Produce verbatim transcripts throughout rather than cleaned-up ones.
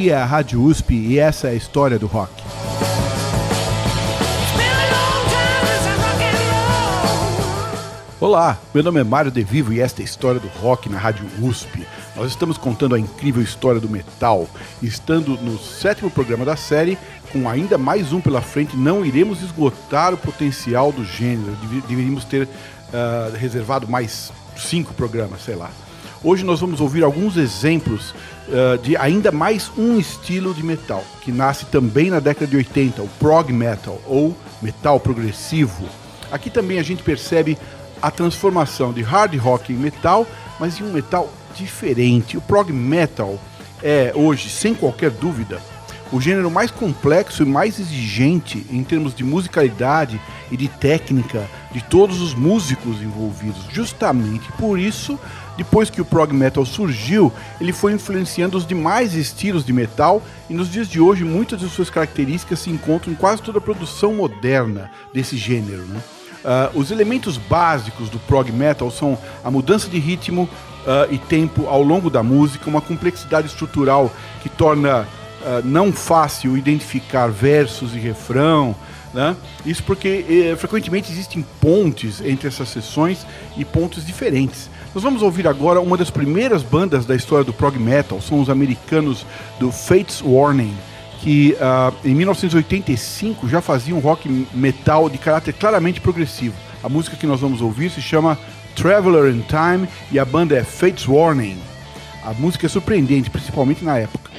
Aqui é a Rádio U S P e essa é a história do rock. Olá, meu nome é Mário De Vivo e esta é a história do rock na Rádio U S P. Nós estamos contando a incrível história do metal. Estando no sétimo programa da série, com ainda mais um pela frente, não iremos esgotar o potencial do gênero. Deveríamos ter uh, reservado mais cinco programas, sei lá. Hoje nós vamos ouvir alguns exemplos uh, de ainda mais um estilo de metal, que nasce também na década de oitenta, o prog metal, ou metal progressivo. Aqui também a gente percebe a transformação de hard rock em metal, mas em um metal diferente. O prog metal é hoje, sem qualquer dúvida, o gênero mais complexo e mais exigente em termos de musicalidade e de técnica de todos os músicos envolvidos. Justamente por isso, depois que o prog metal surgiu, ele foi influenciando os demais estilos de metal e nos dias de hoje muitas de suas características se encontram em quase toda a produção moderna desse gênero, né? Uh, os elementos básicos do prog metal são a mudança de ritmo uh, e tempo ao longo da música, uma complexidade estrutural que torna uh, não fácil identificar versos e refrão, né? Isso porque eh, frequentemente existem pontes entre essas seções e pontos diferentes. Nós vamos ouvir agora uma das primeiras bandas da história do prog metal, são os americanos do Fates Warning, que uh, em mil novecentos e oitenta e cinco já fazia um rock metal de caráter claramente progressivo. A música que nós vamos ouvir se chama Traveler in Time e a banda é Fates Warning. A música é surpreendente, principalmente na época.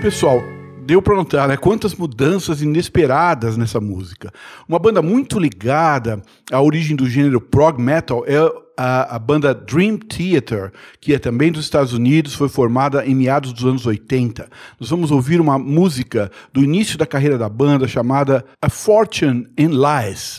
Pessoal, deu para notar, né, quantas mudanças inesperadas nessa música. Uma banda muito ligada à origem do gênero prog metal é a, a banda Dream Theater, que é também dos Estados Unidos, foi formada em meados dos anos oitenta. Nós vamos ouvir uma música do início da carreira da banda chamada A Fortune in Lies.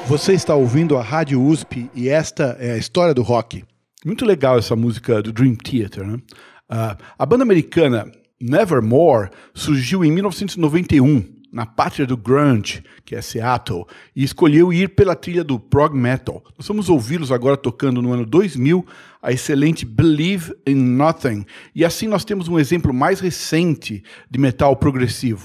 Você está ouvindo a Rádio U S P e esta é a história do rock. Muito legal essa música do Dream Theater, né? Uh, a banda americana Nevermore surgiu em mil novecentos e noventa e um, na pátria do grunge, que é Seattle, e escolheu ir pela trilha do prog metal. Nós vamos ouvi-los agora tocando no ano dois mil a excelente Believe in Nothing, e assim nós temos um exemplo mais recente de metal progressivo.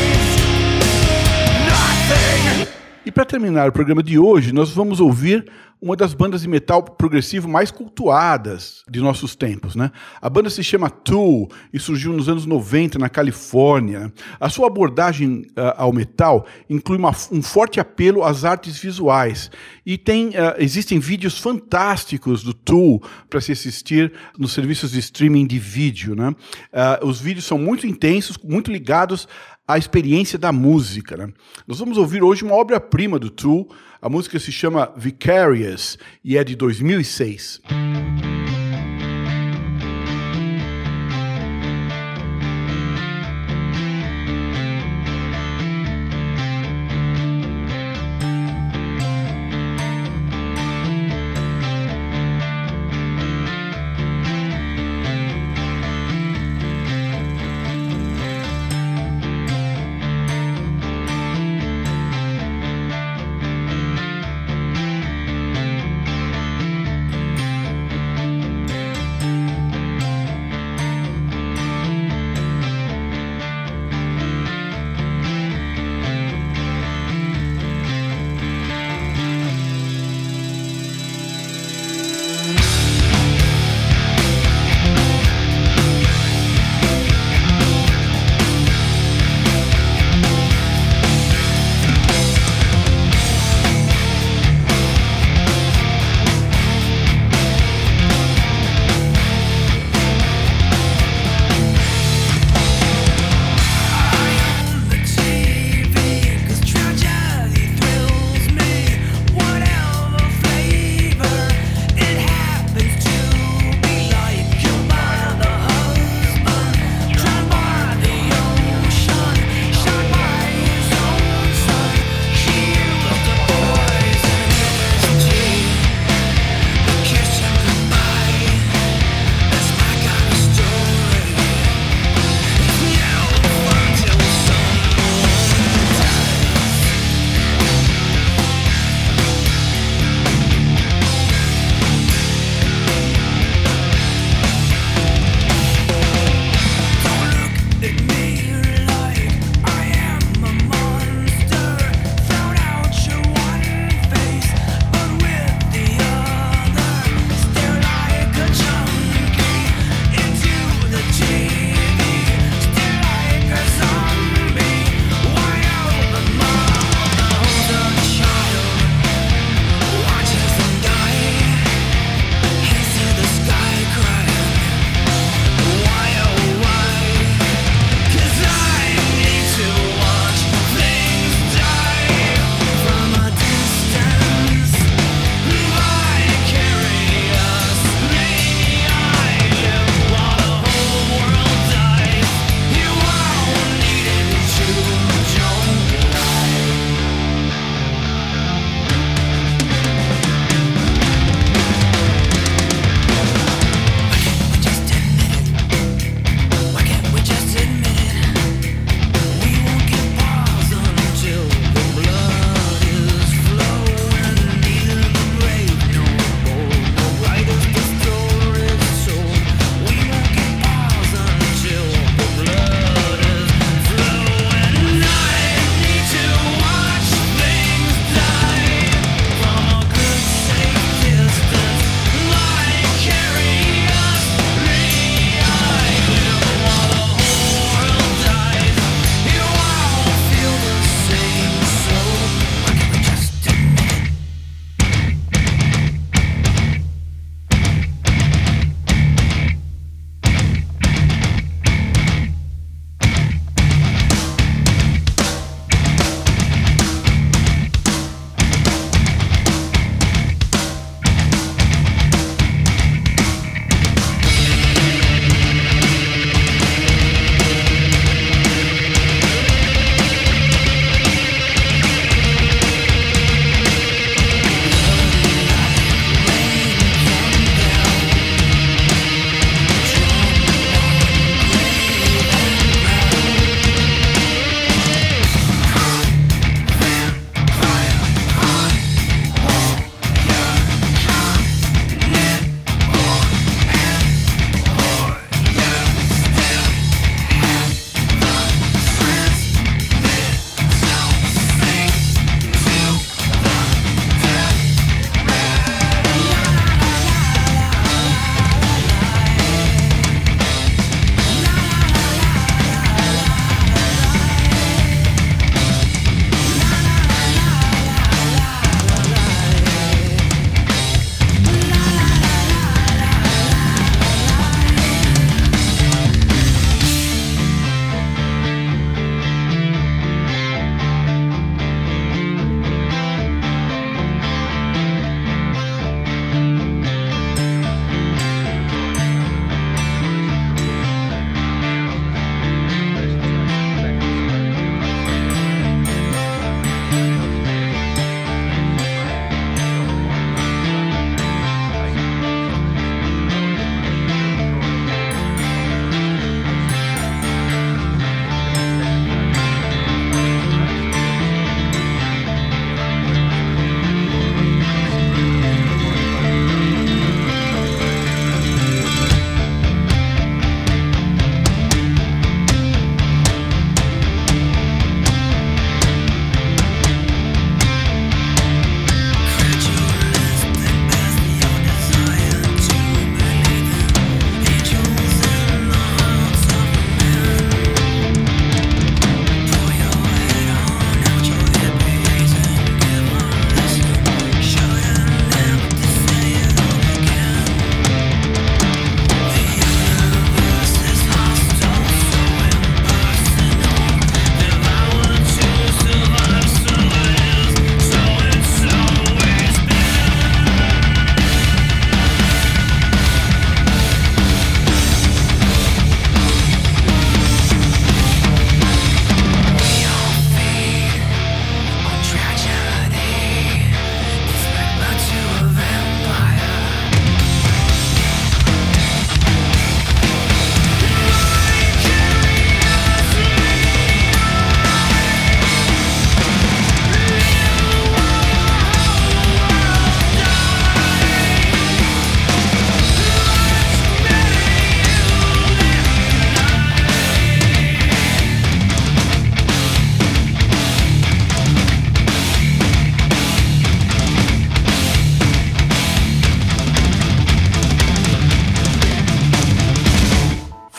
E para terminar o programa de hoje, nós vamos ouvir uma das bandas de metal progressivo mais cultuadas de nossos tempos, né? A banda se chama Tool e surgiu nos anos noventa na Califórnia. A sua abordagem uh, ao metal inclui uma, um forte apelo às artes visuais e tem, uh, existem vídeos fantásticos do Tool para se assistir nos serviços de streaming de vídeo, né? Uh, os vídeos são muito intensos, muito ligados à experiência da música, né? Nós vamos ouvir hoje uma obra-prima do Tool. A música se chama Vicarious e é de dois mil e seis.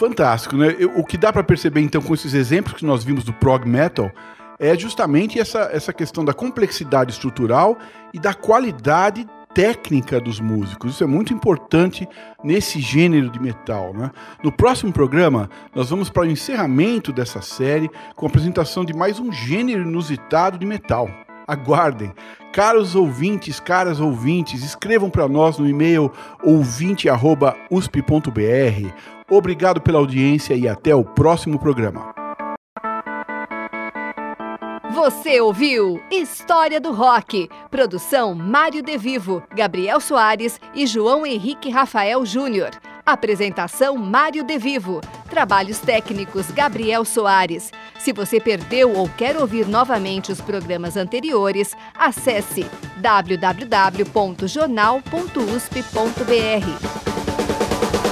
Fantástico, né? Eu, o que dá para perceber, então, com esses exemplos que nós vimos do prog metal, é justamente essa, essa questão da complexidade estrutural e da qualidade técnica dos músicos. Isso é muito importante nesse gênero de metal, né? No próximo programa, nós vamos para o encerramento dessa série com a apresentação de mais um gênero inusitado de metal. Aguardem. Caros ouvintes, caras ouvintes, escrevam para nós no e-mail ouvinte arroba usp ponto br. Obrigado pela audiência e até o próximo programa. Você ouviu História do Rock. Produção Mário De Vivo, Gabriel Soares e João Henrique Rafael Júnior. Apresentação Mário De Vivo. Trabalhos técnicos Gabriel Soares. Se você perdeu ou quer ouvir novamente os programas anteriores, acesse w w w ponto jornal ponto usp ponto br.